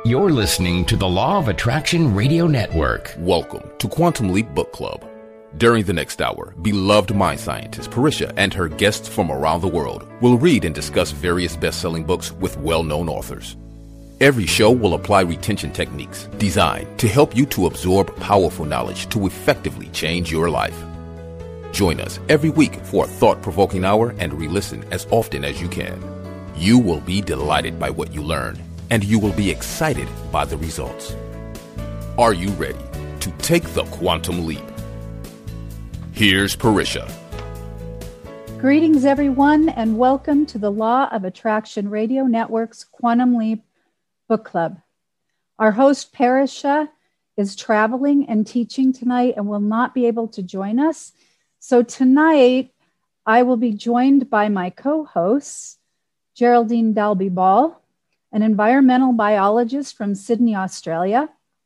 You're listening to the Law of Attraction Radio Network. Welcome to Quantum Leap Book Club. During the next hour, beloved mind scientist Parisha and her guests from around the world will read and discuss various best-selling books with well-known authors. Every show will apply retention techniques designed to help you to absorb powerful knowledge to effectively change your life. Join us every week for a thought-provoking hour and re-listen as often as you can. You will be delighted by what you learn, and you will be excited by the results. Are you ready to take the quantum leap? Here's Parisha. Greetings, everyone, and welcome to the Law of Attraction Radio Network's Quantum Leap Book Club. Our host, Parisha, is traveling and teaching tonight and will not be able to join us. So tonight, I will be joined by my co-hosts, Geraldine Dalby-Ball, an environmental biologist from Sydney, Australia,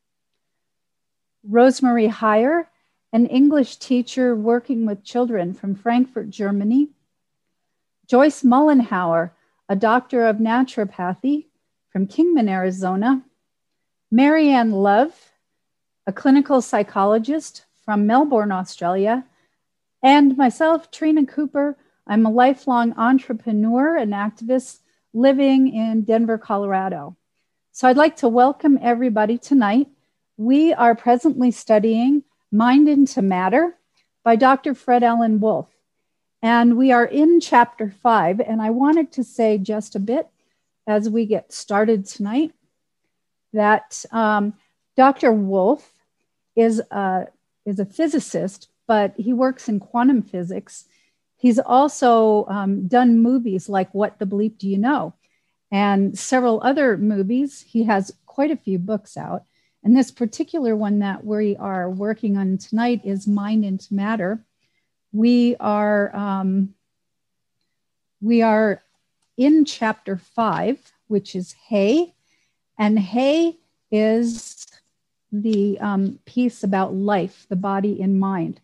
Rosemary Heyer, an English teacher working with children from Frankfurt, Germany, Joyce Mullenhauer, a doctor of naturopathy from Kingman, Arizona, Marianne Love, a clinical psychologist from Melbourne, Australia, and myself, Trina Cooper. I'm a lifelong entrepreneur and activist living in Denver, Colorado. So I'd like to welcome everybody tonight. We are presently studying Mind into Matter by Dr. Fred Alan Wolf. And we are in chapter 5. And I wanted to say just a bit as we get started tonight that Dr. Wolf is a physicist, but he works in quantum physics. He's also done movies like What the Bleep Do You Know? And several other movies. He has quite a few books out. And this particular one that we are working on tonight is Mind into Matter. We are in chapter 5, which is Hay. And Hay is the piece about life, the body and mind.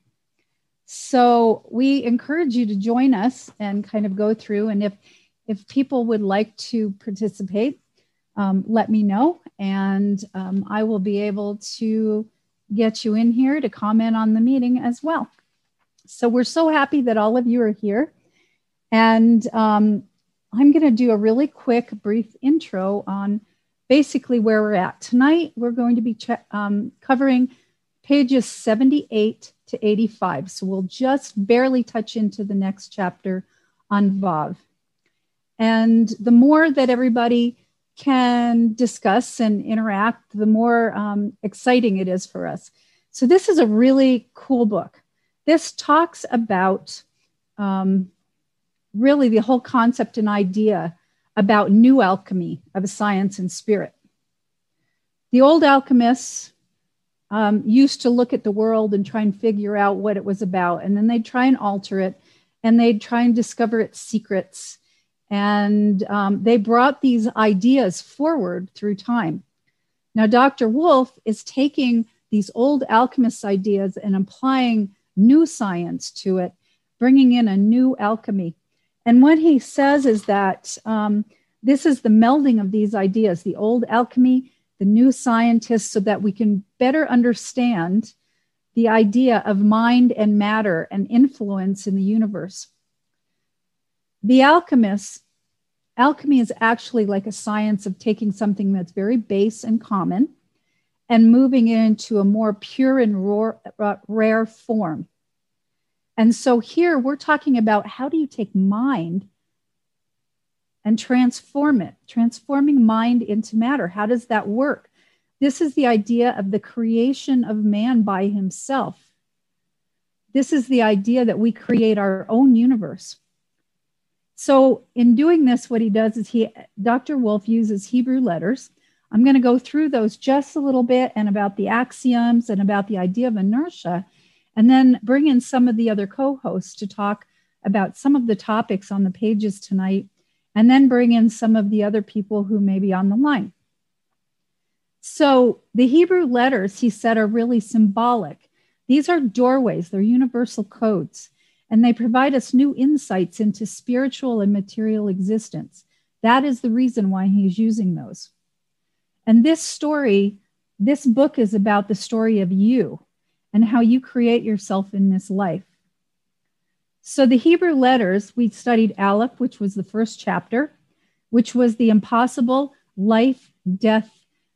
So we encourage you to join us and kind of go through. And if people would like to participate, let me know. And I will be able to get you in here to comment on the meeting as well. So we're so happy that all of you are here. And I'm going to do a really quick, brief intro on basically where we're at. Tonight, we're going to be covering pages 78 to 85. So we'll just barely touch into the next chapter on Vav. And the more that everybody can discuss and interact, the more exciting it is for us. So this is a really cool book. This talks about really the whole concept and idea about new alchemy of science and spirit. The old alchemists used to look at the world and try and figure out what it was about. And then they'd try and alter it, and they'd try and discover its secrets. And they brought these ideas forward through time. Now, Dr. Wolf is taking these old alchemist ideas and applying new science to it, bringing in a new alchemy. And what he says is that this is the melding of these ideas, the old alchemy, the new scientists, so that we can better understand the idea of mind and matter and influence in the universe. The alchemy is actually like a science of taking something that's very base and common and moving it into a more pure and rare form. And so here we're talking about how do you take mind and transform it, transforming mind into matter. How does that work? This is the idea of the creation of man by himself. This is the idea that we create our own universe. So in doing this, what he does is Dr. Wolf uses Hebrew letters. I'm going to go through those just a little bit and about the axioms and about the idea of inertia, and then bring in some of the other co-hosts to talk about some of the topics on the pages tonight, and then bring in some of the other people who may be on the line. So the Hebrew letters, he said, are really symbolic. These are doorways, they're universal codes, and they provide us new insights into spiritual and material existence. That is the reason why he's using those. And this book is about the story of you and how you create yourself in this life. So the Hebrew letters, we studied Aleph, which was the first chapter, which was the impossible life, death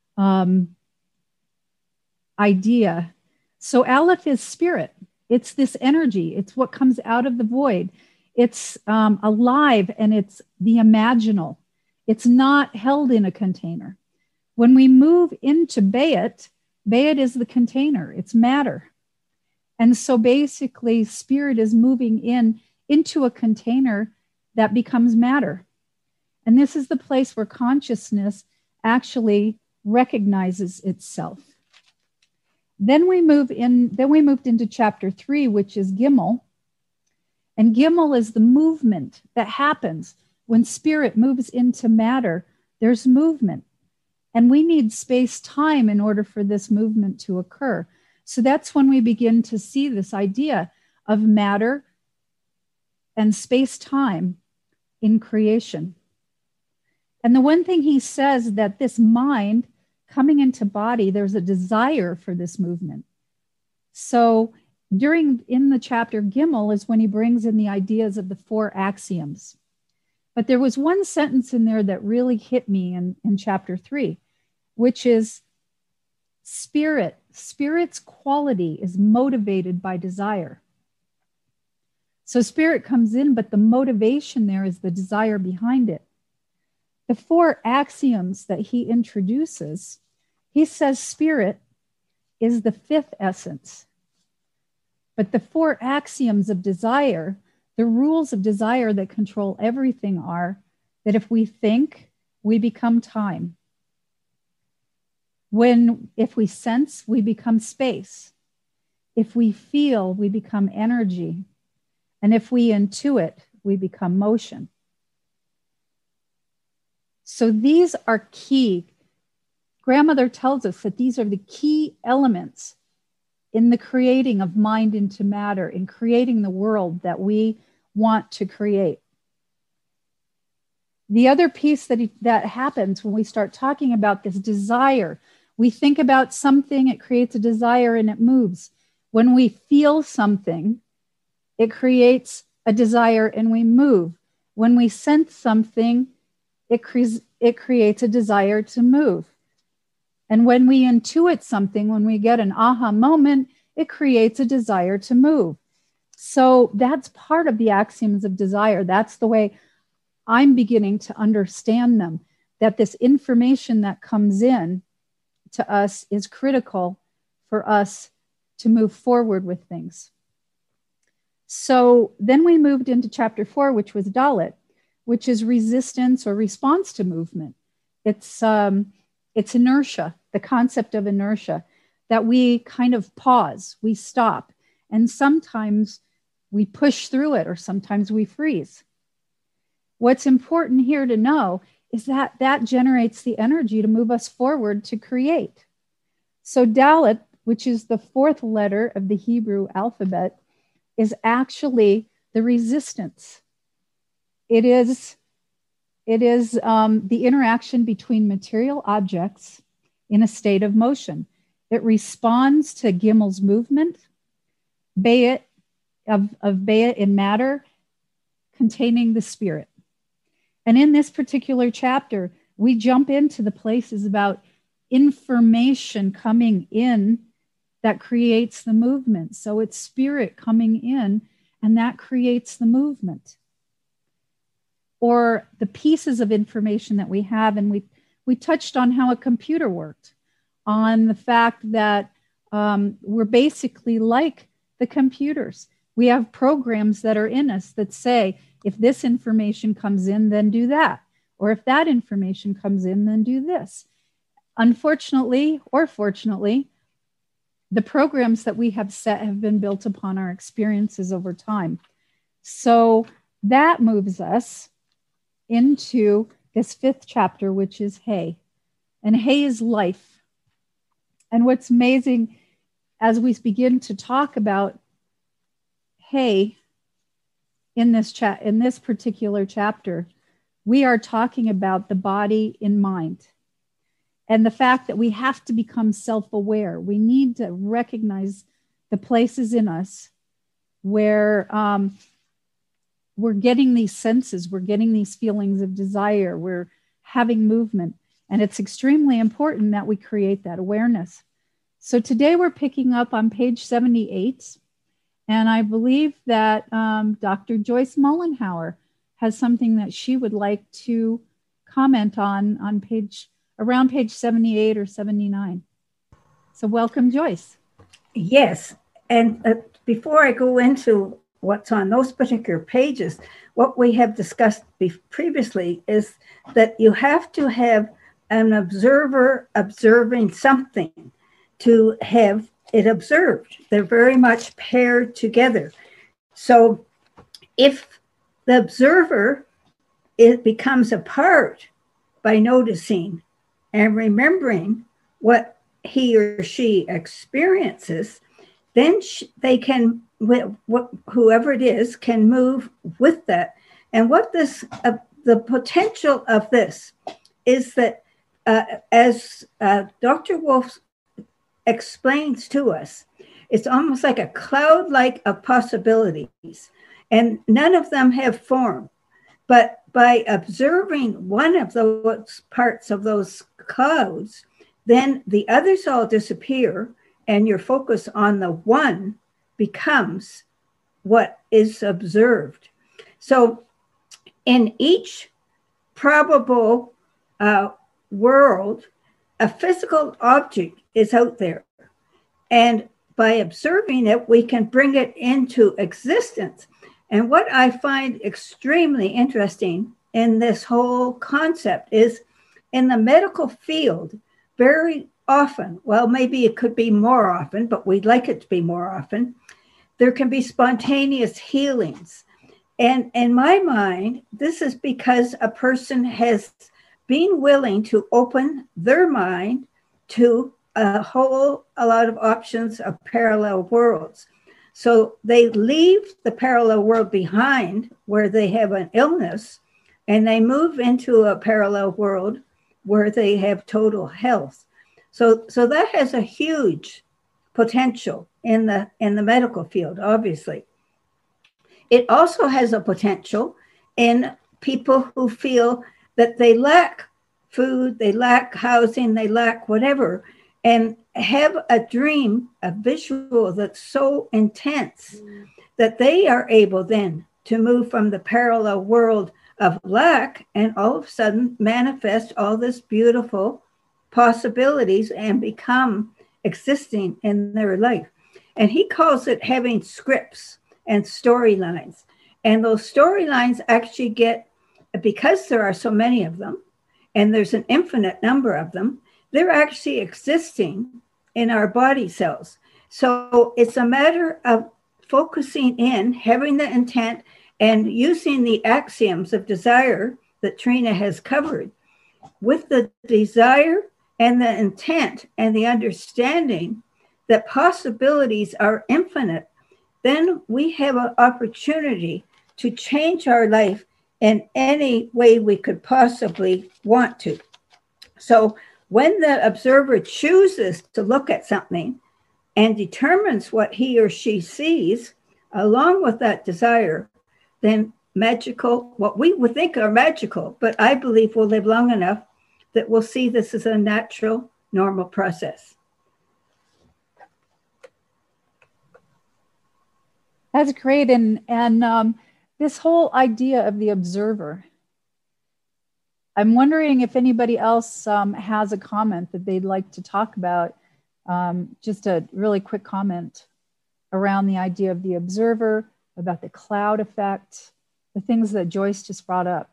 idea. So Aleph is spirit. It's this energy. It's what comes out of the void. It's alive, and it's the imaginal. It's not held in a container. When we move into Bayat, Bayat is the container. It's matter. And so basically, spirit is moving into a container that becomes matter. And this is the place where consciousness actually recognizes itself. Then we moved into chapter 3, which is Gimel. And Gimel is the movement that happens when spirit moves into matter. There's movement. And we need space-time in order for this movement to occur. So that's when we begin to see this idea of matter and space-time in creation. And the one thing he says, that this mind coming into body, there's a desire for this movement. So in the chapter Gimel is when he brings in the ideas of the 4 axioms. But there was one sentence in there that really hit me in chapter 3, which is spirit. Spirit's quality is motivated by desire. So spirit comes in, but the motivation there is the desire behind it. The 4 axioms that he introduces, he says spirit is the 5th essence. But the 4 axioms of desire, the rules of desire that control everything, are that if we think, we become time. If we sense, we become space. If we feel, we become energy. And if we intuit, we become motion. So these are key. Grandmother tells us that these are the key elements in the creating of mind into matter, in creating the world that we want to create. The other piece that happens when we start talking about this desire, we think about something, it creates a desire and it moves. When we feel something, it creates a desire and we move. When we sense something, it creates a desire to move. And when we intuit something, when we get an aha moment, it creates a desire to move. So that's part of the axioms of desire. That's the way I'm beginning to understand them, that this information that comes in to us is critical for us to move forward with things. So then we moved into chapter 4, which was Dalit, which is resistance or response to movement. It's inertia, the concept of inertia, that we kind of pause, we stop, and sometimes we push through it, or sometimes we freeze. What's important here to know is that that generates the energy to move us forward to create. So Dalit, which is the 4th letter of the Hebrew alphabet, is actually the resistance. It is the interaction between material objects in a state of motion. It responds to Gimel's movement, Bayat of Bayat in matter, containing the spirit. And in this particular chapter, we jump into the places about information coming in that creates the movement. So it's spirit coming in, and that creates the movement. Or the pieces of information that we have, and we touched on how a computer worked, on the fact that we're basically like the computers. We have programs that are in us that say, if this information comes in, then do that. Or if that information comes in, then do this. Unfortunately, or fortunately, the programs that we have set have been built upon our experiences over time. So that moves us into this 5th chapter, which is Hay. And Hay is life. And what's amazing, as we begin to talk about Hay in this particular chapter, we are talking about the body in mind. and the fact that we have to become self-aware. We need to recognize the places in us where we're getting these senses, we're getting these feelings of desire, we're having movement. And it's extremely important that we create that awareness. So today we're picking up on page 78. And I believe that Dr. Joyce Mollenhauer has something that she would like to comment on around page 78 or 79. So welcome, Joyce. Yes. And before I go into what's on those particular pages, what we have discussed previously is that you have to have an observer observing something to have it observed. They're very much paired together. So if the observer, it becomes a part by noticing and remembering what he or she experiences, then they can, whoever it is, can move with that. And what the potential of this is that, as Dr. Wolf explains to us, it's almost like a cloud-like of possibilities, and none of them have form. But by observing one of those parts of those clouds, then the others all disappear, and your focus on the one becomes what is observed. So in each probable world, a physical object is out there. And by observing it, we can bring it into existence. And what I find extremely interesting in this whole concept is in the medical field, very often, well, maybe it could be more often, but we'd like it to be more often, there can be spontaneous healings. And in my mind, this is because a person has been willing to open their mind to a lot of options of parallel worlds. So they leave the parallel world behind where they have an illness, and they move into a parallel world where they have total health. So that has a huge potential in the medical field, obviously. It also has a potential in people who feel that they lack food, they lack housing, they lack whatever, and have a dream, a visual that's so intense that they are able then to move from the parallel world of lack and all of a sudden manifest all this beautiful possibilities and become existing in their life. And he calls it having scripts and storylines. And those storylines actually get, because there are so many of them, and there's an infinite number of them, they're actually existing in our body cells. So it's a matter of focusing in, having the intent, and using the axioms of desire that Trina has covered. With the desire and the intent and the understanding that possibilities are infinite, then we have an opportunity to change our life in any way we could possibly want to. So when the observer chooses to look at something and determines what he or she sees, along with that desire, then magical, what we would think are magical, but I believe we'll live long enough that we'll see this as a natural, normal process. That's great. And this whole idea of the observer, I'm wondering if anybody else has a comment that they'd like to talk about. Just a really quick comment around the idea of the observer, about the cloud effect, the things that Joyce just brought up.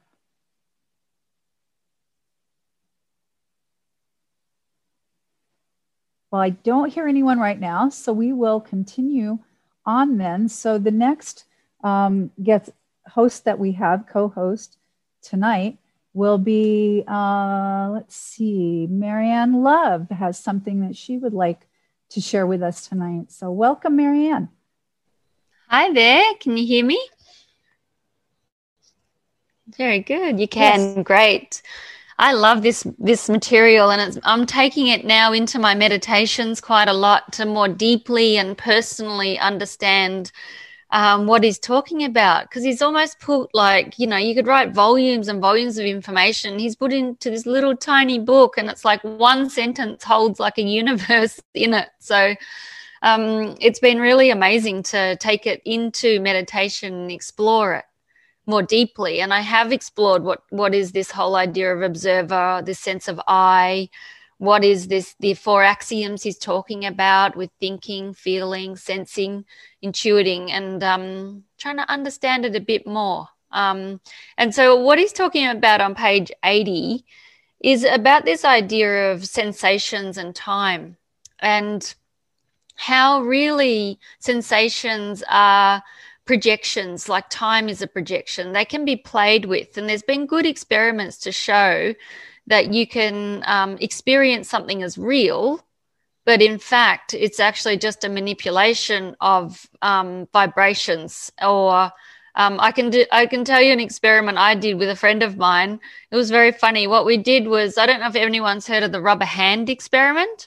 Well, I don't hear anyone right now, so we will continue on then. So the next host that we have, co-host tonight, will be, let's see, Marianne Love has something that she would like to share with us tonight. So welcome, Marianne. Hi there, can you hear me? Very good, you can, yes. Great. I love this material, and I'm taking it now into my meditations quite a lot to more deeply and personally understand what he's talking about, because he's almost put, like, you could write volumes and volumes of information. He's put into this little tiny book, and it's like one sentence holds like a universe in it. So it's been really amazing to take it into meditation and explore it more deeply. And I have explored what is this whole idea of observer, this sense of I, what is this, the 4 axioms he's talking about with thinking, feeling, sensing, intuiting, and trying to understand it a bit more. And so what he's talking about on page 80 is about this idea of sensations and time, and how really sensations are projections, like time is a projection. They can be played with, and there's been good experiments to show that you can experience something as real, but in fact it's actually just a manipulation of vibrations. Or I can tell you an experiment I did with a friend of mine. It was very funny. What we did was, I don't know if anyone's heard of the rubber hand experiment.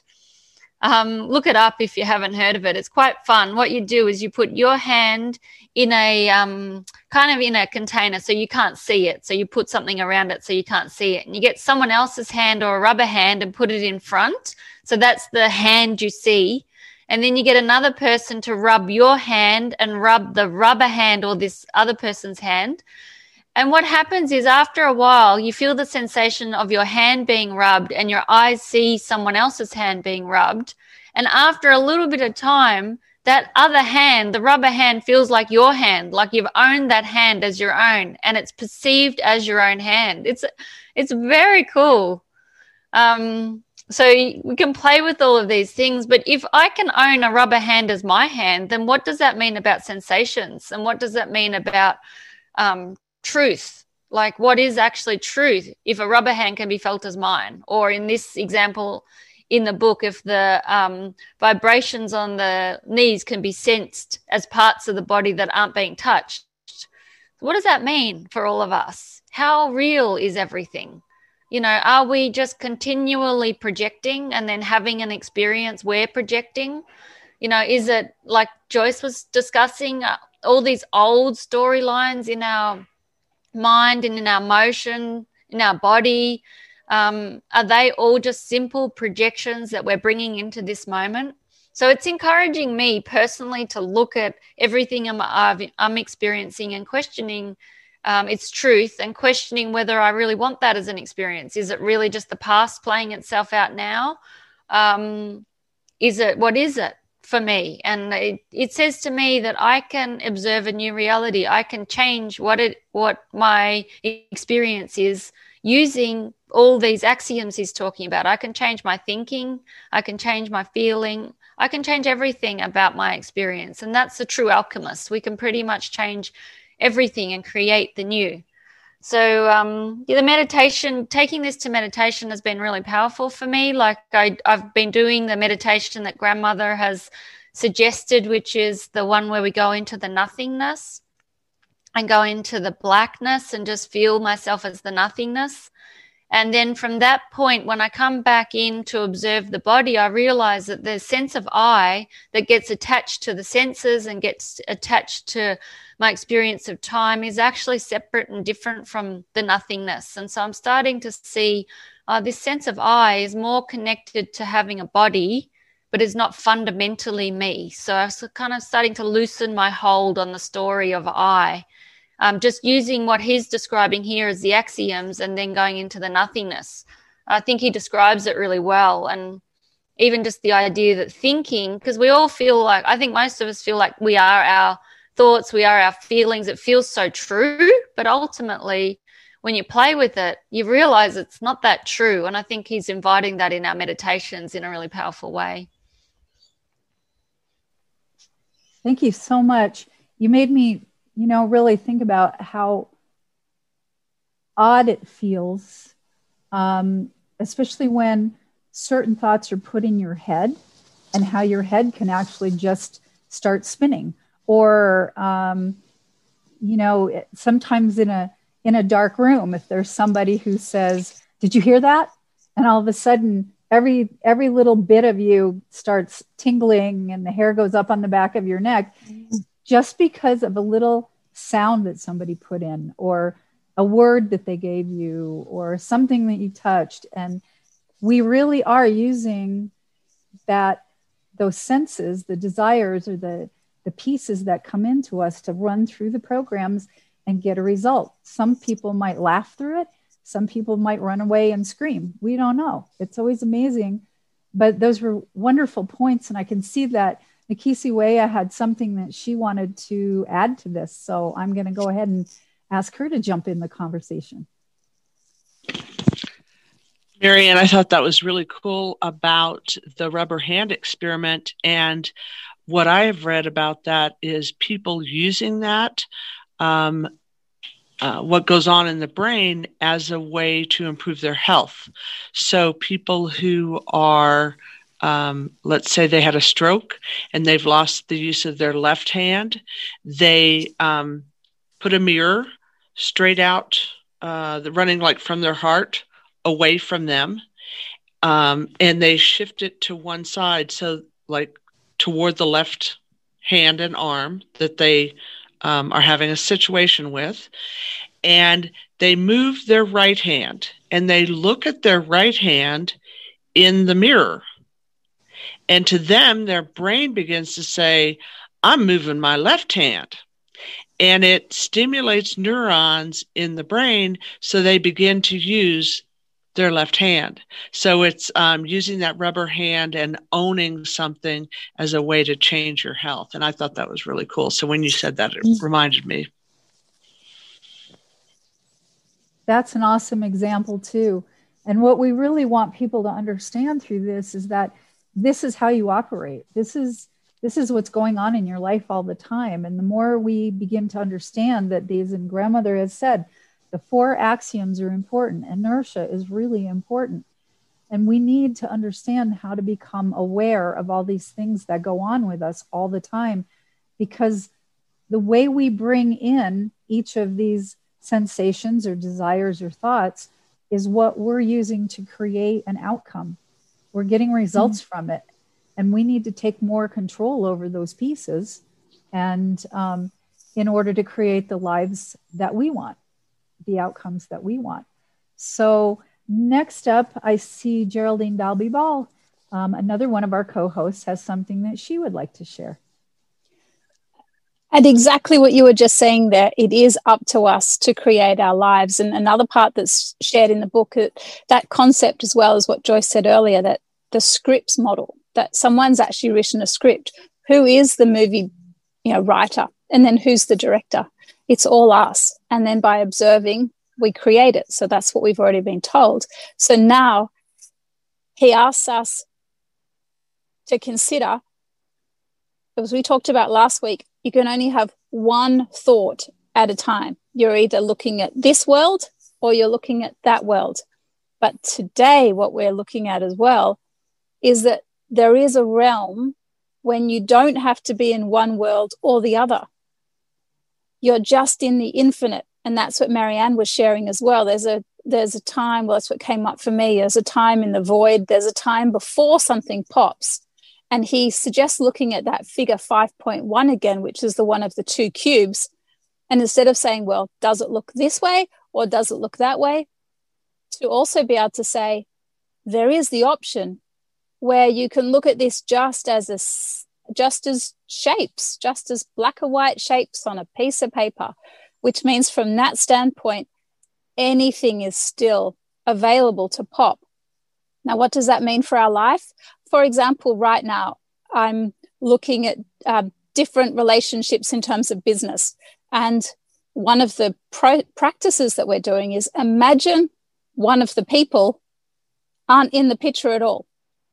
Look it up if you haven't heard of it. It's quite fun. What you do is you put your hand in a kind of in a container so you can't see it. So you put something around it so you can't see it. And you get someone else's hand or a rubber hand and put it in front. So that's the hand you see. And then you get another person to rub your hand and rub the rubber hand or this other person's hand. And what happens is, after a while, you feel the sensation of your hand being rubbed and your eyes see someone else's hand being rubbed. And after a little bit of time, that other hand, the rubber hand, feels like your hand, like you've owned that hand as your own, and it's perceived as your own hand. It's very cool. So we can play with all of these things, but if I can own a rubber hand as my hand, then what does that mean about sensations? And what does that mean about truth? Like, what is actually truth if a rubber hand can be felt as mine? Or in this example in the book, if the vibrations on the knees can be sensed as parts of the body that aren't being touched. What does that mean for all of us? How real is everything? Are we just continually projecting and then having an experience we're projecting? Is it, like Joyce was discussing, all these old storylines in our mind and in our motion, in our body? Are they all just simple projections that we're bringing into this moment? So it's encouraging me personally to look at everything I'm experiencing and questioning its truth, and questioning whether I really want that as an experience. Is it really just the past playing itself out now? What is it for me? And it says to me that I can observe a new reality. I can change what my experience is using all these axioms he's talking about. I can change my thinking. I can change my feeling. I can change everything about my experience. And that's the true alchemist. We can pretty much change everything and create the new. So the meditation, taking this to meditation has been really powerful for me. Like I've been doing the meditation that grandmother has suggested, which is the one where we go into the nothingness and go into the blackness and just feel myself as the nothingness. And then from that point, when I come back in to observe the body, I realize that the sense of I that gets attached to the senses and gets attached to my experience of time is actually separate and different from the nothingness. And so I'm starting to see this sense of I is more connected to having a body, but is not fundamentally me. So I was kind of starting to loosen my hold on the story of I. Just using what he's describing here as the axioms and then going into the nothingness. I think he describes it really well. And even just the idea that thinking, because we all feel like, I think most of us feel like we are our thoughts, we are our feelings. It feels so true, but ultimately when you play with it, you realize it's not that true. And I think he's inviting that in our meditations in a really powerful way. Thank you so much. You made me really think about how odd it feels, especially when certain thoughts are put in your head, and how your head can actually just start spinning. Or, sometimes in a dark room, if there's somebody who says, did you hear that? And all of a sudden, every little bit of you starts tingling and the hair goes up on the back of your neck just because of a little sound that somebody put in, or a word that they gave you, or something that you touched. And we really are using those senses, the desires, or the pieces that come into us to run through the programs and get a result. Some people might laugh through it. Some people might run away and scream. We don't know. It's always amazing. But those were wonderful points. And I can see that Nikisi Weah had something that she wanted to add to this. So I'm going to go ahead and ask her to jump in the conversation. Marianne, I thought that was really cool about the rubber hand experiment. And what I have read about that is people using that, what goes on in the brain, as a way to improve their health. So people who are, let's say they had a stroke and they've lost the use of their left hand, they put a mirror straight out, running like from their heart away from them, and they shift it to one side, so like toward the left hand and arm that they are having a situation with, and they move their right hand and they look at their right hand in the mirror, and to them their brain begins to say, I'm moving my left hand. And it stimulates neurons in the brain, so they begin to use their left hand. So it's using that rubber hand and owning something as a way to change your health. And I thought that was really cool. So when you said that, it reminded me. That's an awesome example too. And what we really want people to understand through this is that this is how you operate. This is what's going on in your life all the time. And the more we begin to understand that these, and grandmother has said, the 4 axioms are important. Inertia is really important. And we need to understand how to become aware of all these things that go on with us all the time, because the way we bring in each of these sensations or desires or thoughts is what we're using to create an outcome. We're getting results from it. And we need to take more control over those pieces, and in order to create the lives that we want, the outcomes that we want. So next up, I see Geraldine Dalby-Ball. Another one of our co-hosts has something that she would like to share. And exactly what you were just saying there, it is up to us to create our lives. And another part that's shared in the book, that concept, as well as what Joyce said earlier, that the scripts model, that someone's actually written a script. Who is the movie, writer? And then who's the director? It's all us. And then by observing, we create it. So that's what we've already been told. So now he asks us to consider, as we talked about last week, you can only have one thought at a time. You're either looking at this world or you're looking at that world. But today, what we're looking at as well is that there is a realm when you don't have to be in one world or the other. You're just in the infinite. And that's what Marianne was sharing as well. There's a time, well, that's what came up for me. There's a time in the void. There's a time before something pops. And he suggests looking at that figure 5.1 again, which is the one of the 2 cubes. And instead of saying, well, does it look this way or does it look that way? To also be able to say, there is the option where you can look at this just as shapes, just as black or white shapes on a piece of paper, which means from that standpoint, anything is still available to pop. Now, what does that mean for our life? For example, right now, I'm looking at different relationships in terms of business. And one of the practices that we're doing is imagine one of the people aren't in the picture at all.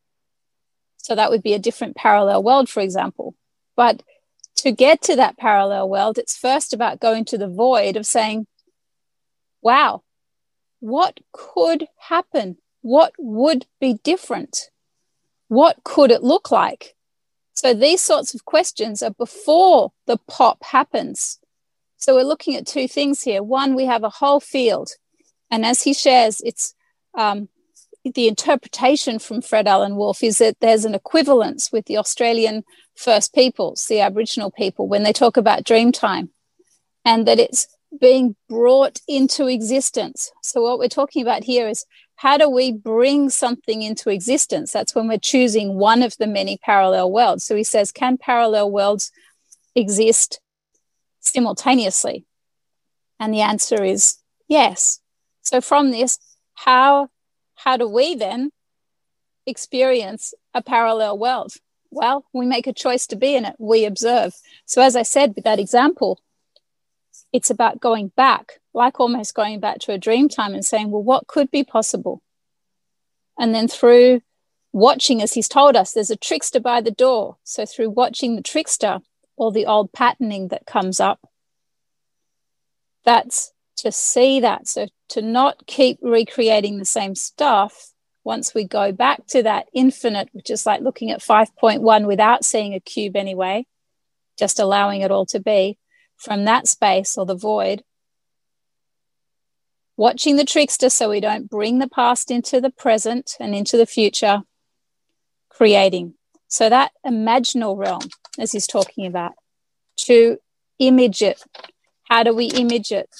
So that would be a different parallel world, for example. But to get to that parallel world, it's first about going to the void of saying, wow, what could happen? What would be different? What could it look like? So these sorts of questions are before the pop happens. So we're looking at 2 things here. One, we have a whole field. And as he shares, it's the interpretation from Fred Alan Wolf is that there's an equivalence with the Australian First Peoples, the Aboriginal people, when they talk about dream time, and that it's being brought into existence. So what we're talking about here is, how do we bring something into existence? That's when we're choosing one of the many parallel worlds. So he says, can parallel worlds exist simultaneously? And the answer is yes. So from this, how do we then experience a parallel world? Well, we make a choice to be in it. We observe. So as I said with that example, it's about going back, like almost going back to a dream time and saying, well, what could be possible? And then through watching, as he's told us, there's a trickster by the door. So through watching the trickster, all the old patterning that comes up, that's to see that. So to not keep recreating the same stuff, once we go back to that infinite, which is like looking at 5.1 without seeing a cube anyway, just allowing it all to be, from that space or the void, watching the trickster so we don't bring the past into the present and into the future, creating. So that imaginal realm, as he's talking about, to image it. How do we image it?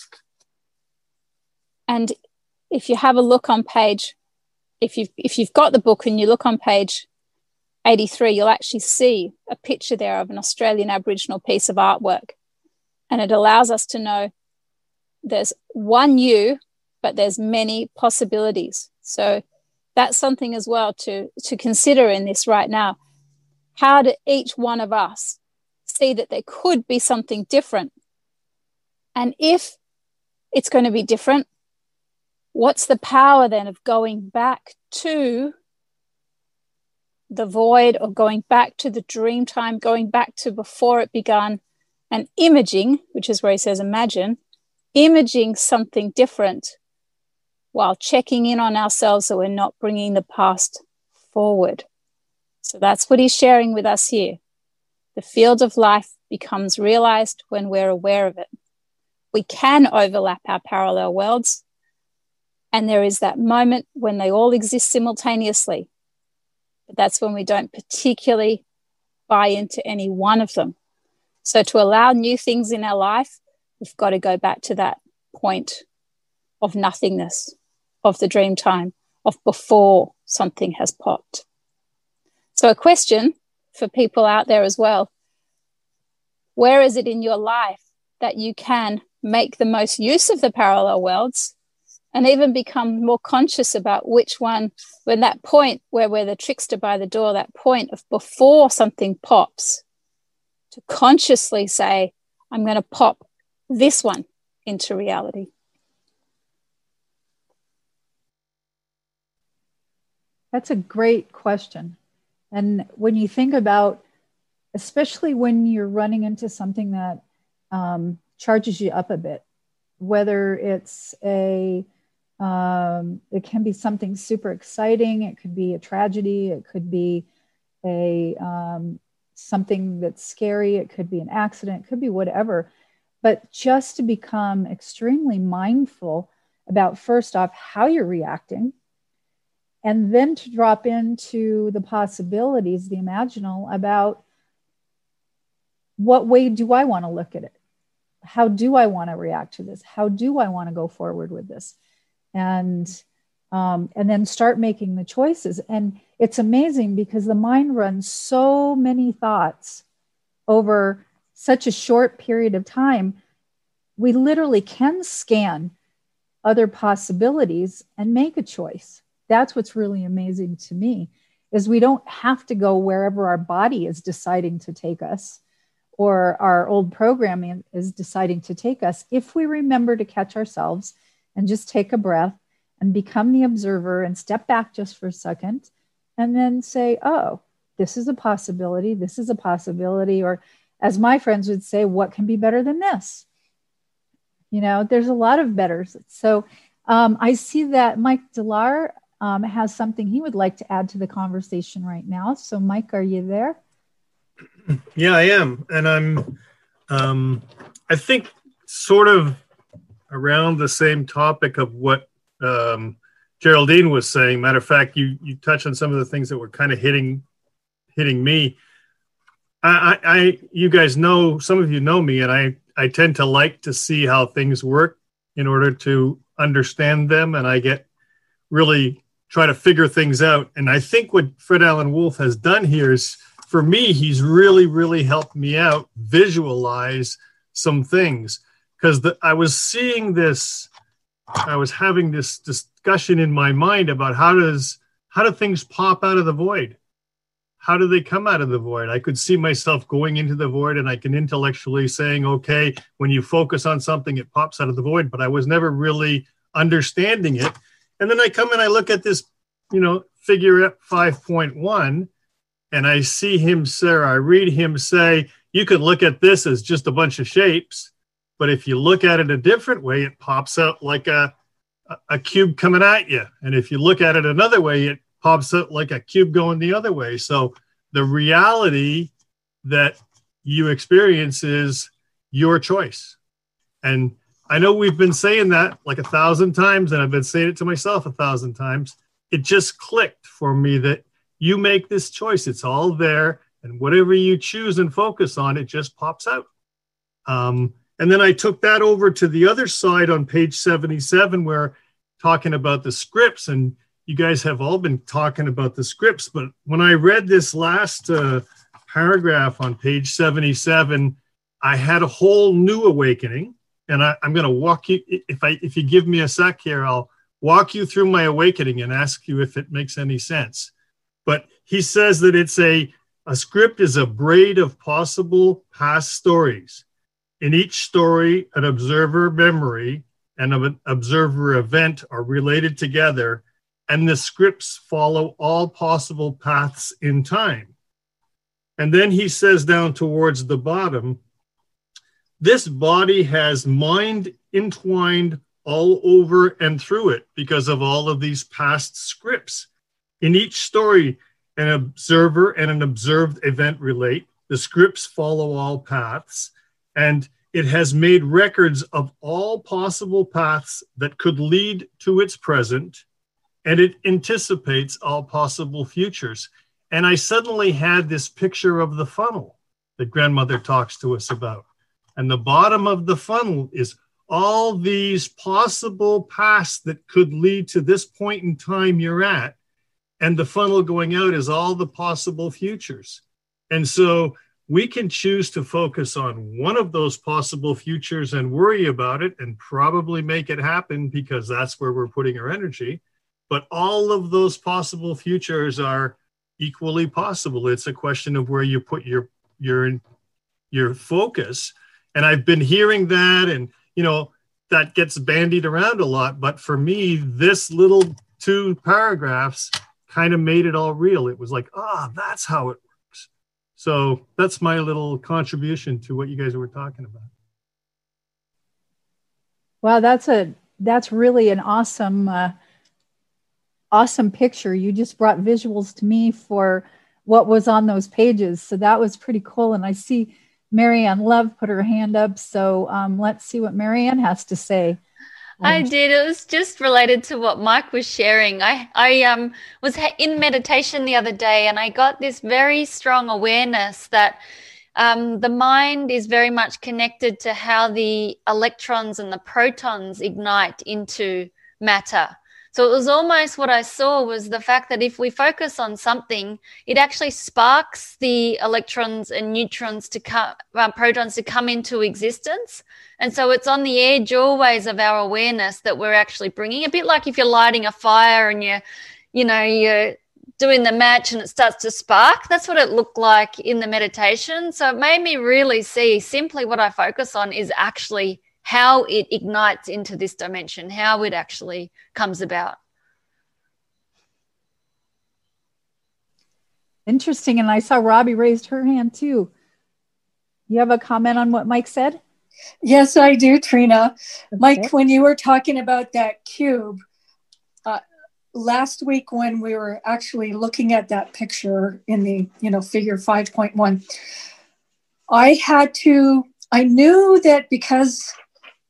And if you have a look on page, if you've got the book and you look on page 83, you'll actually see a picture there of an Australian Aboriginal piece of artwork. And it allows us to know there's one you, but there's many possibilities. So that's something as well to consider in this right now. How do each one of us see that there could be something different? And if it's going to be different, what's the power then of going back to the void or going back to the dream time, going back to before it began, and imaging, which is where he says imagine, imaging something different while checking in on ourselves so we're not bringing the past forward. So that's what he's sharing with us here. The field of life becomes realized when we're aware of it. We can overlap our parallel worlds, and there is that moment when they all exist simultaneously. But that's when we don't particularly buy into any one of them. So to allow new things in our life, we've got to go back to that point of nothingness, of the dream time, of before something has popped. So a question for people out there as well: where is it in your life that you can make the most use of the parallel worlds and even become more conscious about which one, when that point where we're the trickster by the door, that point of before something pops, to consciously say, I'm going to pop this one into reality. That's a great question. And when you think about, especially when you're running into something that charges you up a bit, whether it's it can be something super exciting, it could be a tragedy, it could be something that's scary, it could be an accident, it could be whatever. But just to become extremely mindful about, first off, how you're reacting, and then to drop into the possibilities, the imaginal, about what way do I want to look at it? How do I want to react to this? How do I want to go forward with this? And then start making the choices. And it's amazing because the mind runs so many thoughts over such a short period of time. We literally can scan other possibilities and make a choice. That's what's really amazing to me, is we don't have to go wherever our body is deciding to take us or our old programming is deciding to take us. If we remember to catch ourselves and just take a breath and become the observer and step back just for a second and then say, oh, this is a possibility. This is a possibility. Or as my friends would say, what can be better than this? You know, there's a lot of betters. So I see that Mike Delar has something he would like to add to the conversation right now. So Mike, are you there? Yeah, I am. And I'm, I think sort of around the same topic of what Geraldine was saying. Matter of fact, you touched on some of the things that were kind of hitting me. You guys know, some of you know me, and I tend to like to see how things work in order to understand them, and I get really try to figure things out. And I think what Fred Alan Wolf has done here is, for me, he's really, really helped me out visualize some things, because I was seeing this, I was having this discussion in my mind about how do things pop out of the void? How do they come out of the void? I could see myself going into the void, and I can intellectually saying, okay, when you focus on something, it pops out of the void, but I was never really understanding it. And then I come and I look at this, figure 5.1, and I see him, sir, I read him say, you could look at this as just a bunch of shapes, but if you look at it a different way, it pops out like a cube coming at you. And if you look at it another way, it pops out like a cube going the other way. So the reality that you experience is your choice. And I know we've been saying that like 1,000 times, and I've been saying it to myself 1,000 times. It just clicked for me that you make this choice. It's all there, and whatever you choose and focus on, it just pops out. And then I took that over to the other side on page 77, where talking about the scripts, and you guys have all been talking about the scripts, but when I read this last paragraph on page 77, I had a whole new awakening. And I'm going to walk you, if you give me a sec here, I'll walk you through my awakening and ask you if it makes any sense. But he says that it's a script is a braid of possible past stories. In each story, an observer memory and an observer event are related together, and the scripts follow all possible paths in time. And then he says down towards the bottom, this body has mind entwined all over and through it because of all of these past scripts. In each story, an observer and an observed event relate. The scripts follow all paths, and it has made records of all possible paths that could lead to its present, and it anticipates all possible futures. And I suddenly had this picture of the funnel that grandmother talks to us about. And the bottom of the funnel is all these possible paths that could lead to this point in time you're at. And the funnel going out is all the possible futures. And so we can choose to focus on one of those possible futures and worry about it and probably make it happen because that's where we're putting our energy. But all of those possible futures are equally possible. It's a question of where you put your focus. And I've been hearing that, and, that gets bandied around a lot. But for me, this little 2 paragraphs kind of made it all real. It was like, that's how it works. So that's my little contribution to what you guys were talking about. Wow, that's really an awesome picture. You just brought visuals to me for what was on those pages. So that was pretty cool. And I see Marianne Love put her hand up. So let's see what Marianne has to say. I did. It was just related to what Mike was sharing. I was in meditation the other day, and I got this very strong awareness that the mind is very much connected to how the electrons and the protons ignite into matter. So it was almost what I saw was the fact that if we focus on something, it actually sparks the electrons and neutrons protons to come into existence. And so it's on the edge always of our awareness that we're actually bringing, a bit like if you're lighting a fire and you're doing the match and it starts to spark. That's what it looked like in the meditation. So it made me really see simply what I focus on is actually how it ignites into this dimension, how it actually comes about. Interesting. And I saw Robbie raised her hand too. You have a comment on what Mike said? Yes, I do, Trina. Okay. Mike, when you were talking about that cube, last week when we were actually looking at that picture in the, figure 5.1, I knew that because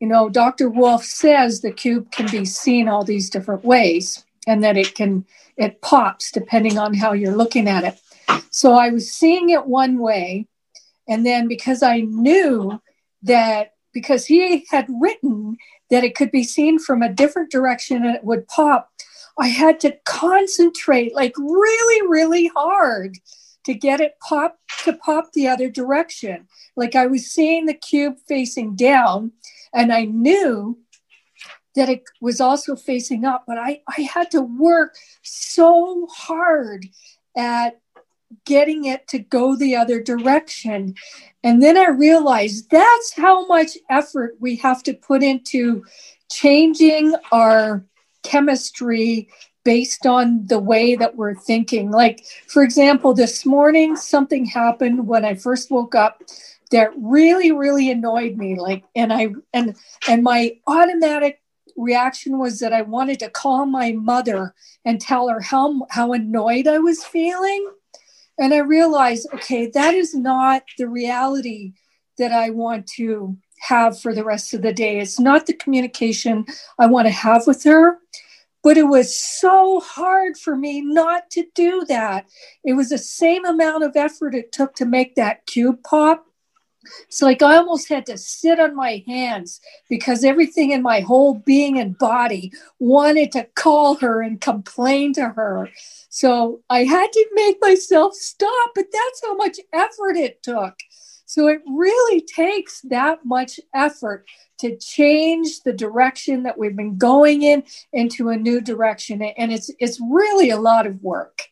Dr. Wolf says the cube can be seen all these different ways, and that it pops depending on how you're looking at it. So I was seeing it one way, and then because I knew that, because he had written that it could be seen from a different direction and it would pop, I had to concentrate like really, really hard to get it pop the other direction. Like I was seeing the cube facing down, and I knew that it was also facing up, but I had to work so hard at getting it to go the other direction. And then I realized that's how much effort we have to put into changing our chemistry based on the way that we're thinking. Like, for example, this morning, something happened when I first woke up that really, really annoyed me. Like, and my automatic reaction was that I wanted to call my mother and tell her how annoyed I was feeling. And I realized, okay, that is not the reality that I want to have for the rest of the day. It's not the communication I want to have with her. But it was so hard for me not to do that. It was the same amount of effort it took to make that cube pop. So like I almost had to sit on my hands because everything in my whole being and body wanted to call her and complain to her. So I had to make myself stop, but that's how much effort it took. So it really takes that much effort to change the direction that we've been going in into a new direction. And it's really a lot of work.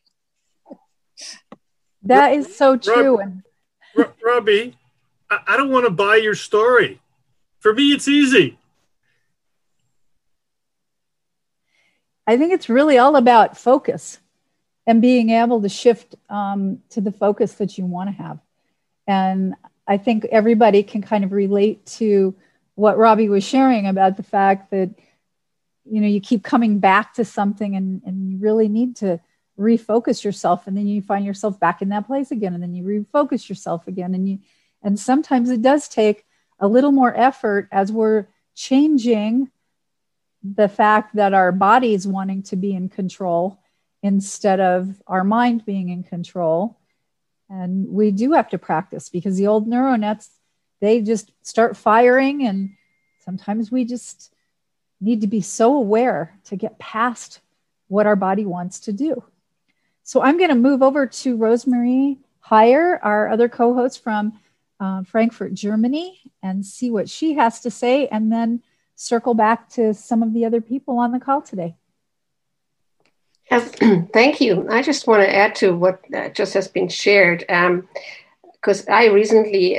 That is so true. Robbie, I don't want to buy your story. For me, it's easy. I think it's really all about focus and being able to shift to the focus that you want to have. And I think everybody can kind of relate to what Robbie was sharing about the fact that, you keep coming back to something and you really need to refocus yourself. And then you find yourself back in that place again. And then you refocus yourself again. And sometimes it does take a little more effort as we're changing the fact that our body is wanting to be in control instead of our mind being in control. And we do have to practice because the old neural nets, they just start firing. And sometimes we just need to be so aware to get past what our body wants to do. So I'm going to move over to Rosemarie Heyer, our other co-host from Frankfurt, Germany, and see what she has to say, and then circle back to some of the other people on the call today. Thank you. I just want to add to what just has been shared, because I recently,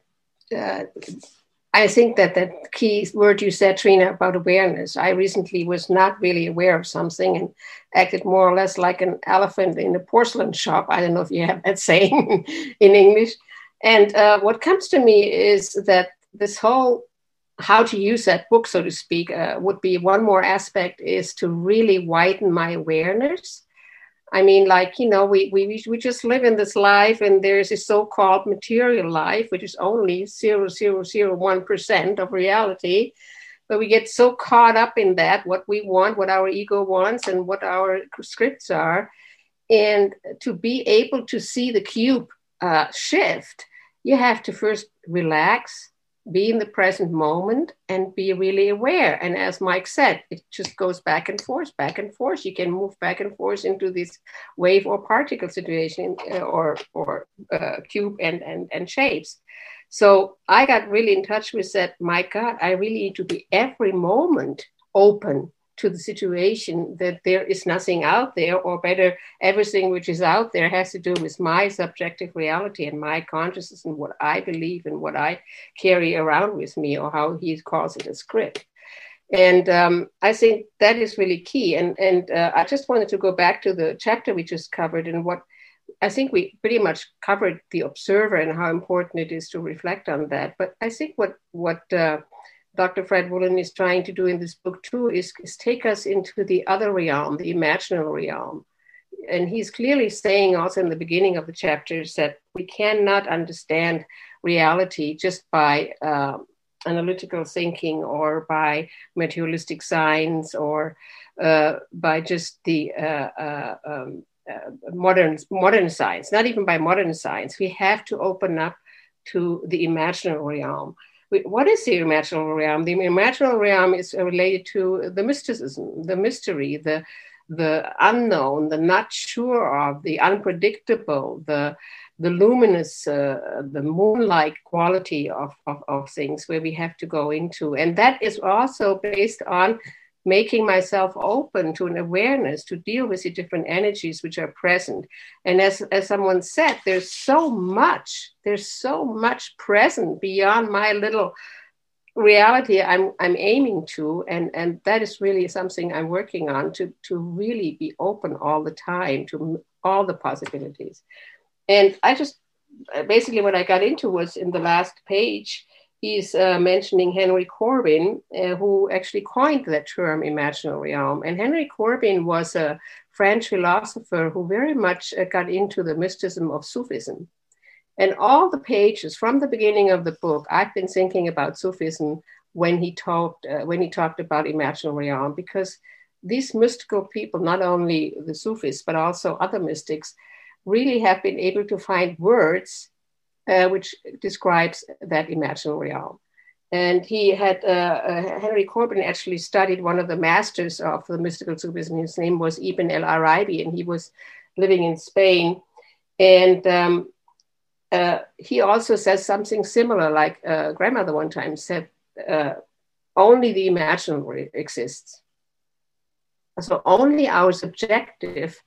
I think that the key word you said, Trina, about awareness, I recently was not really aware of something and acted more or less like an elephant in a porcelain shop. I don't know if you have that saying in English. And what comes to me is that this whole how to use that book, so to speak, would be one more aspect is to really widen my awareness. I mean, like, we just live in this life, and there's a so-called material life, which is only 0.001% of reality. But we get so caught up in that, what we want, what our ego wants, and what our scripts are. And to be able to see the cube shift, you have to first relax, be in the present moment, and be really aware. And as Mike said, it just goes back and forth, back and forth. You can move back and forth into this wave or particle situation or cube and shapes. So I got really in touch with that. My God, I really need to be every moment open to the situation that there is nothing out there, or better, everything which is out there has to do with my subjective reality and my consciousness and what I believe and what I carry around with me, or how he calls it a script. And I think that is really key. And I just wanted to go back to the chapter we just covered, and what I think we pretty much covered the observer and how important it is to reflect on that. But I think what Dr. Fred Woolen is trying to do in this book too is take us into the other realm, the imaginary realm. And he's clearly saying also in the beginning of the chapters that we cannot understand reality just by analytical thinking or by materialistic science or by just the modern science, not even by modern science. We have to open up to the imaginary realm. What is the imaginary realm? The imaginary realm is related to the mysticism, the mystery, the unknown, the not sure of, the unpredictable, the luminous, the moon-like quality of things where we have to go into. And that is also based on making myself open to an awareness to deal with the different energies which are present. And as someone said, there's so much present beyond my little reality I'm aiming to, and that is really something I'm working on, to really be open all the time to all the possibilities. And I just, basically what I got into was in the last page, he's mentioning Henry Corbin, who actually coined that term imaginary realm. And Henry Corbin was a French philosopher who very much got into the mysticism of Sufism. And all the pages from the beginning of the book, I've been thinking about Sufism when he talked about imaginary realm, because these mystical people, not only the Sufis, but also other mystics, really have been able to find words which describes that imaginary realm. And he had, Henry Corbin actually studied one of the masters of the mystical Sufism. His name was Ibn al-Arabi, and he was living in Spain. And he also says something similar, like grandmother one time said, only the imaginary exists. So only our subjective,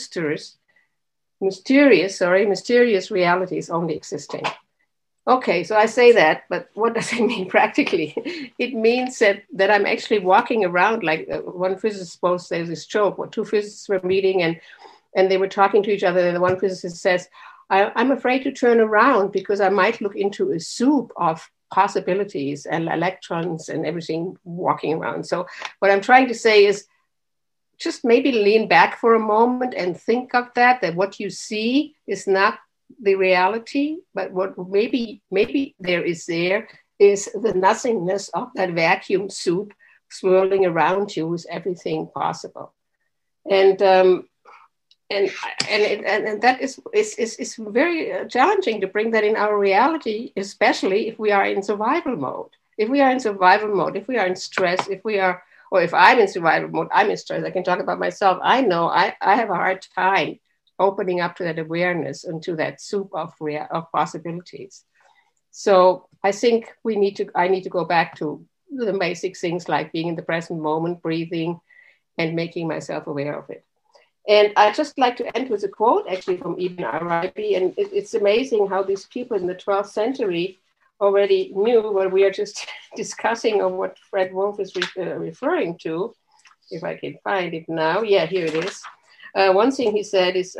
mysterious realities only existing. Okay, so I say that, but what does it mean practically? It means that I'm actually walking around like one physicist supposed there's this joke where two physicists were meeting and they were talking to each other, and the one physicist says, I'm afraid to turn around because I might look into a soup of possibilities and electrons and everything walking around. So what I'm trying to say is just maybe lean back for a moment and think of that what you see is not the reality, but what maybe there is the nothingness of that vacuum soup swirling around you with everything possible. And that is very challenging to bring that in our reality, especially if we are in survival mode. If we are in stress, if I'm in survival mode, I'm in stress. I can talk about myself. I know I have a hard time opening up to that awareness and to that soup of possibilities. So I think I need to go back to the basic things like being in the present moment, breathing, and making myself aware of it. And I just like to end with a quote actually from Ibn Arabi. And it's amazing how these people in the 12th century already knew what we are just discussing, or what Fred Wolf is referring to. If I can find it now. Yeah, here it is. One thing he said is,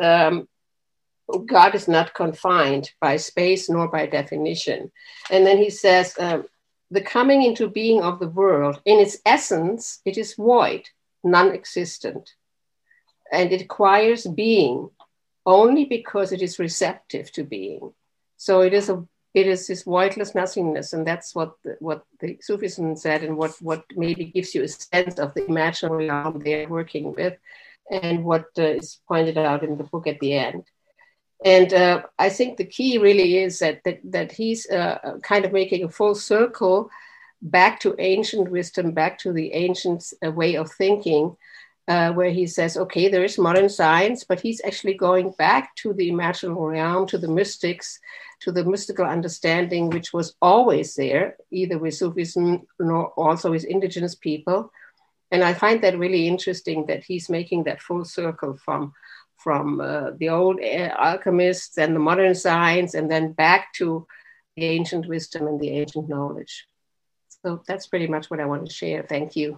God is not confined by space nor by definition. And then he says, the coming into being of the world, in its essence, it is void, non-existent. And it acquires being only because it is receptive to being. So it is this voidless nothingness, and that's what the Sufism said, and what maybe gives you a sense of the imaginary realm they're working with, and what is pointed out in the book at the end. And I think the key really is that he's kind of making a full circle back to ancient wisdom, back to the ancient way of thinking, where he says, okay, there is modern science, but he's actually going back to the imaginary realm, to the mystics, to the mystical understanding, which was always there, either with Sufism nor also with indigenous people. And I find that really interesting that he's making that full circle from the old alchemists and the modern science, and then back to the ancient wisdom and the ancient knowledge. So that's pretty much what I want to share. Thank you.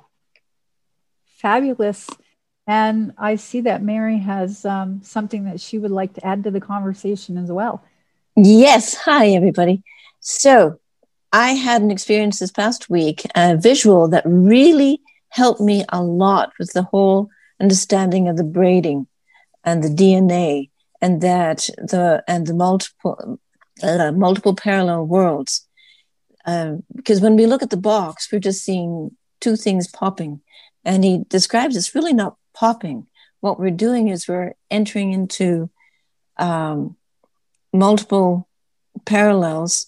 Fabulous. And I see that Mary has something that she would like to add to the conversation as well. Yes. Hi, everybody. So I had an experience this past week, a visual that really helped me a lot with the whole understanding of the braiding and the DNA, and that the multiple parallel worlds. because when we look at the box, we're just seeing two things popping. And he describes it's really not popping. What we're doing is we're entering into multiple parallels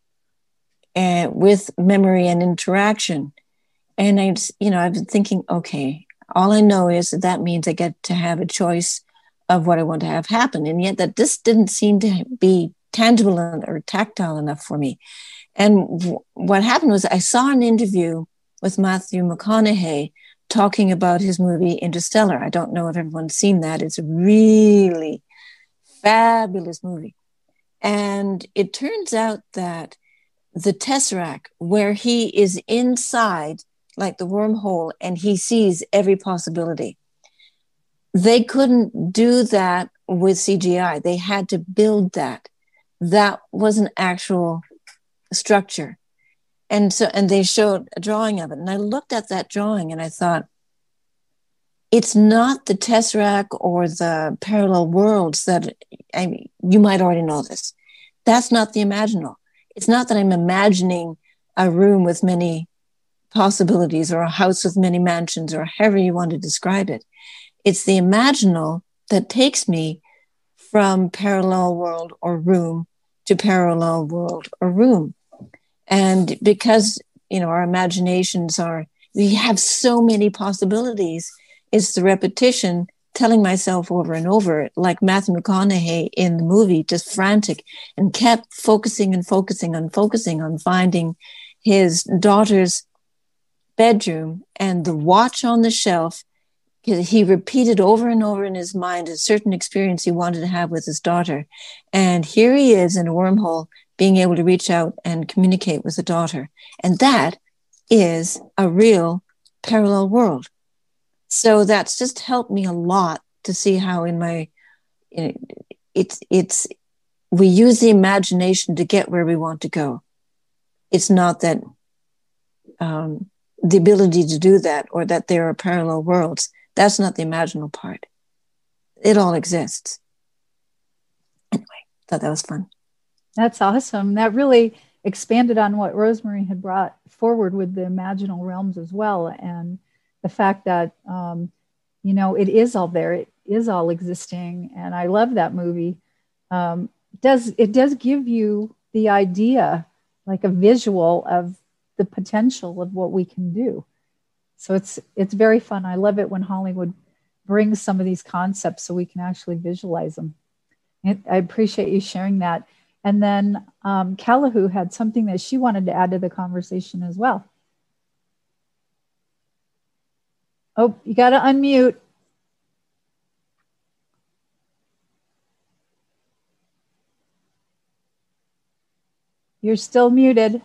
with memory and interaction. And I've been thinking, okay, all I know is that means I get to have a choice of what I want to have happen. And yet that this didn't seem to be tangible or tactile enough for me. And what happened was I saw an interview with Matthew McConaughey talking about his movie Interstellar. I don't know if everyone's seen that. It's a really fabulous movie. And it turns out that the Tesseract, where he is inside, like the wormhole, and he sees every possibility, they couldn't do that with CGI. They had to build that. That was an actual structure. And they showed a drawing of it. And I looked at that drawing and I thought, it's not the Tesseract or the parallel worlds that, you might already know this. That's not the imaginal. It's not that I'm imagining a room with many possibilities or a house with many mansions or however you want to describe it. It's the imaginal that takes me from parallel world or room to parallel world or room. And because, our imaginations we have so many possibilities, it's the repetition telling myself over and over, like Matthew McConaughey in the movie, just frantic, and kept focusing on finding his daughter's bedroom and the watch on the shelf. He repeated over and over in his mind a certain experience he wanted to have with his daughter. And here he is in a wormhole being able to reach out and communicate with the daughter. And that is a real parallel world. So that's just helped me a lot to see how we use the imagination to get where we want to go. It's not that the ability to do that or that there are parallel worlds. That's not the imaginal part. It all exists. Anyway, thought that was fun. That's awesome. That really expanded on what Rosemary had brought forward with the imaginal realms as well. And the fact that, it is all there. It is all existing. And I love that movie. It does give you the idea, like a visual of the potential of what we can do. So it's very fun. I love it when Hollywood brings some of these concepts so we can actually visualize them. And I appreciate you sharing that. And then Calahoo had something that she wanted to add to the conversation as well. Oh, you got to unmute. You're still muted.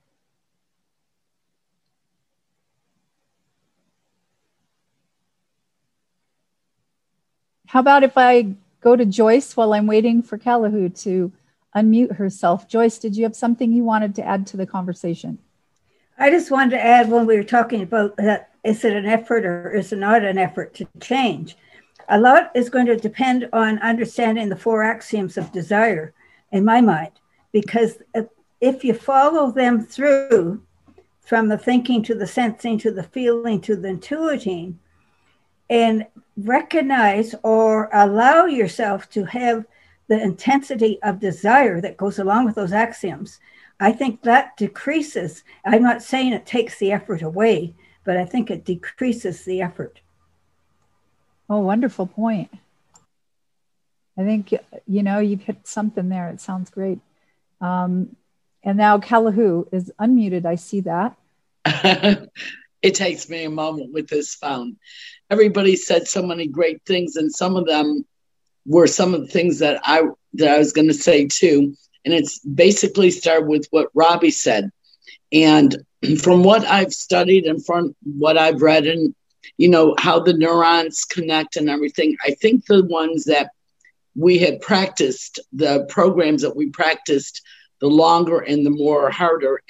How about if I go to Joyce while I'm waiting for Calahoo to unmute herself? Joyce, did you have something you wanted to add to the conversation? I just wanted to add, when we were talking about that, is it an effort or is it not an effort to change? A lot is going to depend on understanding the 4 axioms of desire, in my mind, because if you follow them through, from the thinking to the sensing to the feeling to the intuiting, and recognize or allow yourself to have the intensity of desire that goes along with those axioms, I think that decreases. I'm not saying it takes the effort away, but I think it decreases the effort. Oh, wonderful point. I think, you've hit something there. It sounds great. And now Calahoo is unmuted. I see that. It takes me a moment with this phone. Everybody said so many great things, and some of them were some of the things that I was going to say too. And it's basically started with what Robbie said. And from what I've studied and from what I've read and, how the neurons connect and everything, I think the ones that we had practiced, the programs that we practiced, the longer and the more harder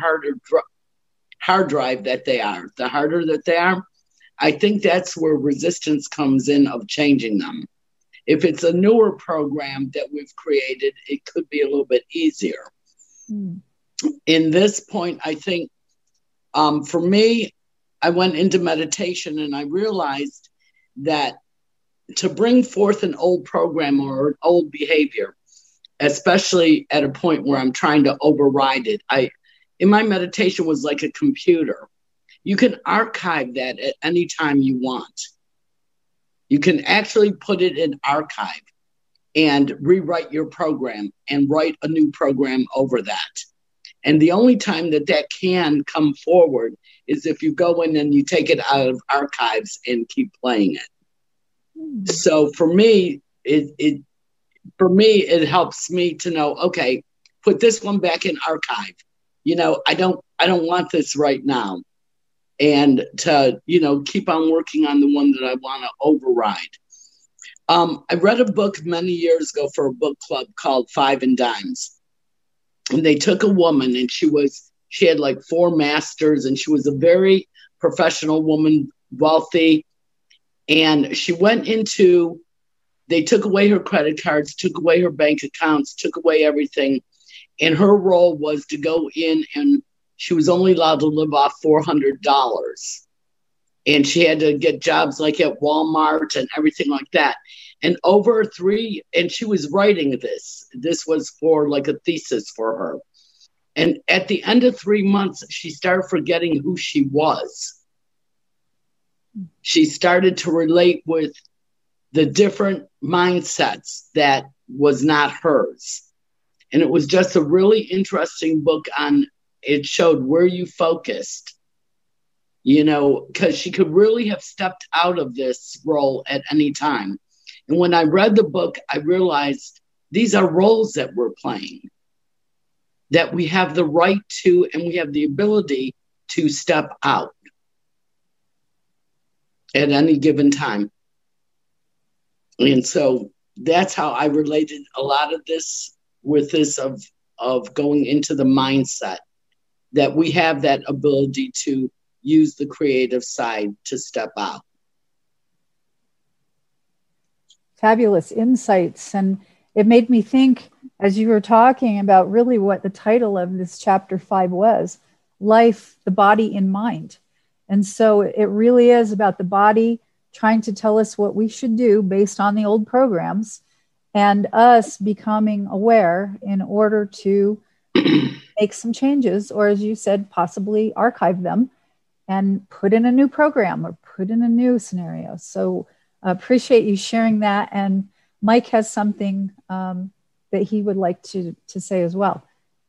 hard drive that they are, the harder that they are, I think that's where resistance comes in of changing them. If it's a newer program that we've created, it could be a little bit easier. in this point, I think for me, I went into meditation and I realized that to bring forth an old program or an old behavior, especially at a point where I'm trying to override it, in my meditation was like a computer. You can archive that at any time you want. You can actually put it in archive and rewrite your program and write a new program over that. And the only time that that can come forward is if you go in and you take it out of archives and keep playing it. So for me, it helps me to know, okay, put this one back in archive. You know, I don't want this right now. And to, you know, keep on working on the one that I want to override. I read a book many years ago for a book club called Five and Dimes. And they took a woman and she had like 4 masters and she was a very professional woman, wealthy. And she went into, they took away her credit cards, took away her bank accounts, took away everything. And her role was to go in and she was only allowed to live off $400. And she had to get jobs like at Walmart and everything like that. And and she was writing this. This was for like a thesis for her. And at the end of 3 months, she started forgetting who she was. She started to relate with the different mindsets that was not hers. And it was just a really interesting book on, it showed where you focused, you know, because she could really have stepped out of this role at any time. And when I read the book, I realized these are roles that we're playing, that we have the right to, and we have the ability to step out at any given time. And so that's how I related a lot of this with this of going into the mindset that we have that ability to use the creative side to step out. Fabulous insights. And it made me think, as you were talking about really what the title of this chapter 5 was, life, the body in mind. And so it really is about the body trying to tell us what we should do based on the old programs, and us becoming aware in order to make some changes, or as you said, possibly archive them and put in a new program or put in a new scenario. So appreciate you sharing that. And Mike has something that he would like to say as well.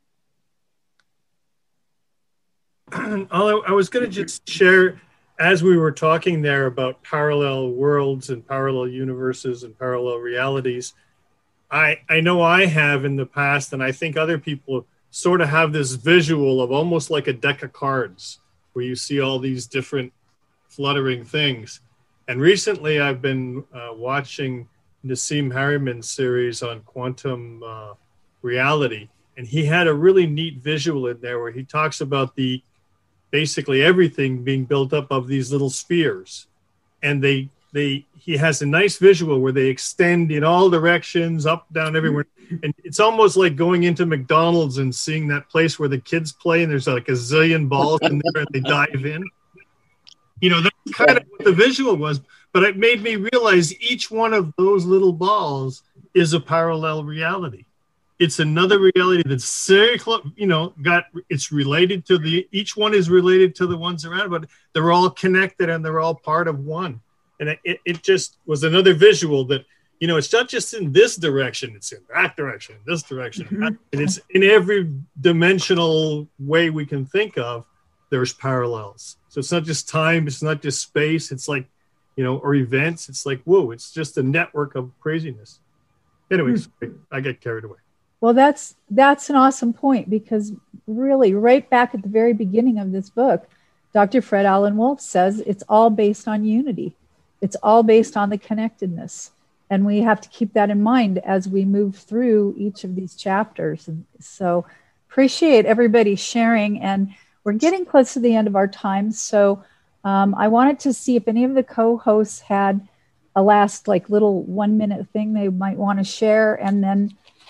I was going to just share, as we were talking there about parallel worlds and parallel universes and parallel realities, I know I have in the past, and I think other people sort of have this visual of almost like a deck of cards where you see all these different fluttering things. And recently I've been watching Nassim Harameyn's series on quantum reality. And he had a really neat visual in there where he talks about basically everything being built up of these little spheres. And he has a nice visual where they extend in all directions, up, down, everywhere. And it's almost like going into McDonald's and seeing that place where the kids play and there's like a zillion balls in there and they dive in. You know, that's kind of what the visual was. But it made me realize each one of those little balls is a parallel reality. It's another reality that's very close, you know, it's related to each one is related to the ones around, but they're all connected and they're all part of one. And it just was another visual that, you know, it's not just in this direction, it's in that direction, this direction. Mm-hmm. And it's in every dimensional way we can think of, there's parallels. So it's not just time, it's not just space, it's like, you know, or events. It's like, whoa, it's just a network of craziness. Anyways, I get carried away. Well, that's an awesome point, because really right back at the very beginning of this book, Dr. Fred Alan Wolf says it's all based on unity. It's all based on the connectedness. And we have to keep that in mind as we move through each of these chapters. And so appreciate everybody sharing. And we're getting close to the end of our time. So I wanted to see if any of the co-hosts had a last little 1 minute thing they might want to share. And then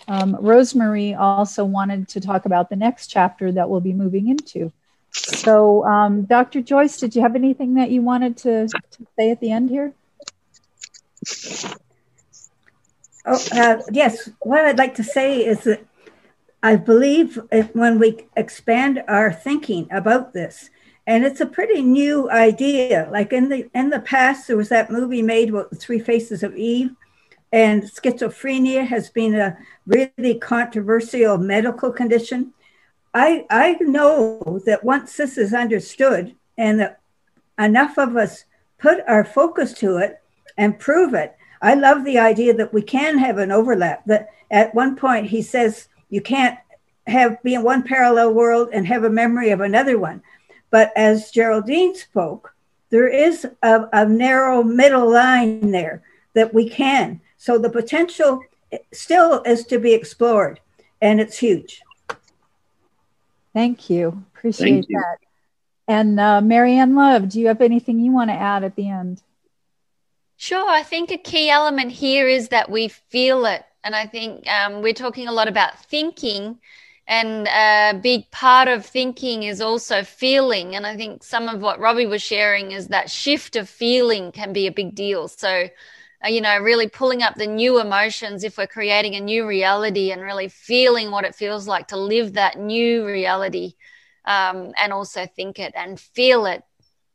Rosemary also wanted to talk about the next chapter that we'll be moving into. So, Dr. Joyce, did you have anything that you wanted to say at the end here? Yes, what I'd like to say is that I believe when we expand our thinking about this, and it's a pretty new idea. Like in the past, there was that movie made about the 3 Faces of Eve, and schizophrenia has been a really controversial medical condition. I know that once this is understood and that enough of us put our focus to it and prove it, I love the idea that we can have an overlap. That at one point he says you can't be in one parallel world and have a memory of another one. But as Geraldine spoke, there is a narrow middle line there that we can. So the potential still is to be explored, and it's huge. Thank you. Appreciate that. And Marianne Love, do you have anything you want to add at the end? Sure. I think a key element here is that we feel it. And I think we're talking a lot about thinking, and a big part of thinking is also feeling. And I think some of what Robbie was sharing is that shift of feeling can be a big deal. So, really pulling up the new emotions if we're creating a new reality, and really feeling what it feels like to live that new reality, and also think it and feel it.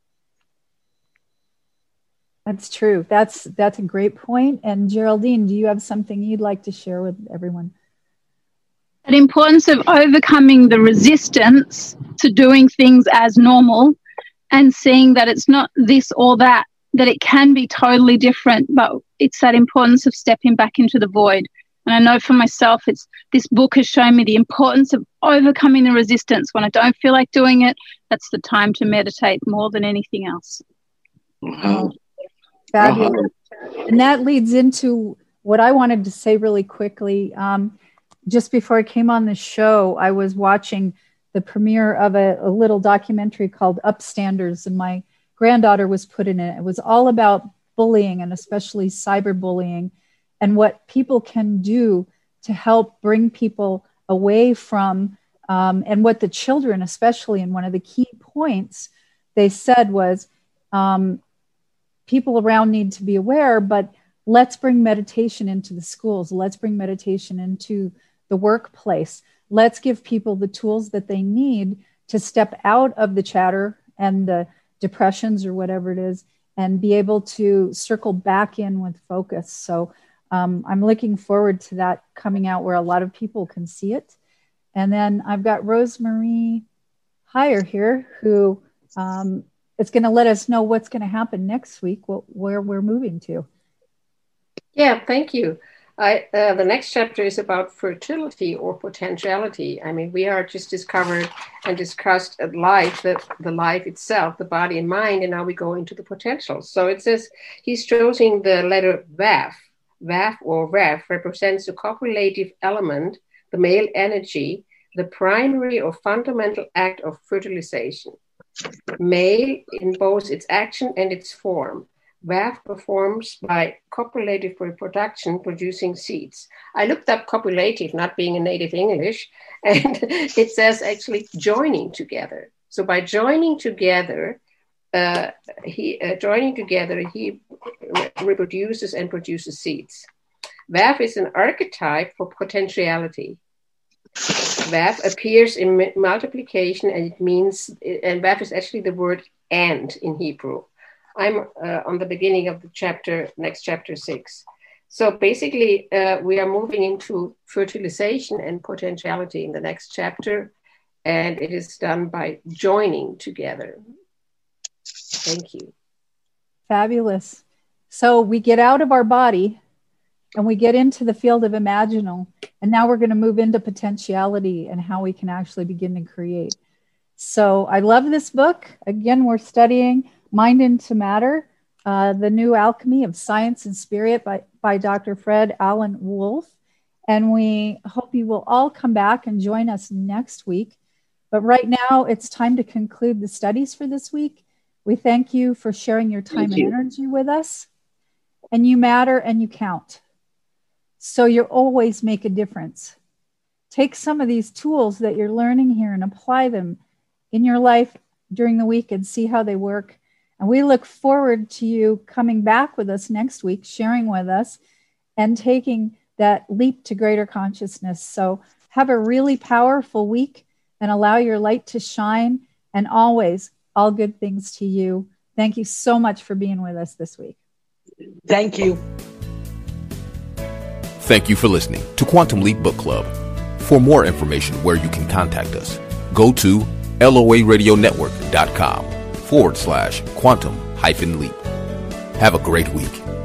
That's true. That's a great point. And Geraldine, do you have something you'd like to share with everyone? The importance of overcoming the resistance to doing things as normal and seeing that it's not this or that it can be totally different, but it's that importance of stepping back into the void. And I know for myself, this book has shown me the importance of overcoming the resistance. When I don't feel like doing it, that's the time to meditate more than anything else. Wow. Fabulous. And that leads into what I wanted to say really quickly. Just before I came on the show, I was watching the premiere of a little documentary called Upstanders, and my granddaughter was put in it. It was all about bullying, and especially cyberbullying, and what people can do to help bring people away from, and what the children, especially, and one of the key points they said was, people around need to be aware, but let's bring meditation into the schools. Let's bring meditation into the workplace. Let's give people the tools that they need to step out of the chatter and the depressions or whatever it is, and be able to circle back in with focus. So I'm looking forward to that coming out where a lot of people can see it. And then I've got Rosemary Heyer here, who is going to let us know what's going to happen next week, where we're moving to. Yeah, thank you. The next chapter is about fertility or potentiality. I mean, we are just discovered and discussed life, the life itself, the body and mind, and now we go into the potential. So it says he's choosing the letter VAF. VAF or VAF represents the copulative element, the male energy, the primary or fundamental act of fertilization. Male in both its action and its form. VAF performs by copulative reproduction, producing seeds. I looked up copulative, not being a native English, and it says actually joining together. So by joining together, he reproduces and produces seeds. VAF is an archetype for potentiality. VAF appears in multiplication, and it means, and VAF is actually the word "and" in Hebrew. I'm on the beginning of the chapter, next chapter 6. So basically, we are moving into fertilization and potentiality in the next chapter, and it is done by joining together. Thank you. Fabulous. So we get out of our body and we get into the field of imaginal, and now we're going to move into potentiality and how we can actually begin to create. So I love this book. Again, we're studying Mind into Matter, The New Alchemy of Science and Spirit by Dr. Fred Alan Wolf. And we hope you will all come back and join us next week. But right now, it's time to conclude the studies for this week. We thank you for sharing your time and energy with us. And you matter and you count. so you always make a difference. Take some of these tools that you're learning here and apply them in your life during the week and see how they work. And we look forward to you coming back with us next week, sharing with us and taking that leap to greater consciousness. So have a really powerful week and allow your light to shine, and always all good things to you. Thank you so much for being with us this week. Thank you. Thank you for listening to Quantum Leap Book Club. For more information where you can contact us, go to loaradionetwork.com/quantum-leap. Have a great week.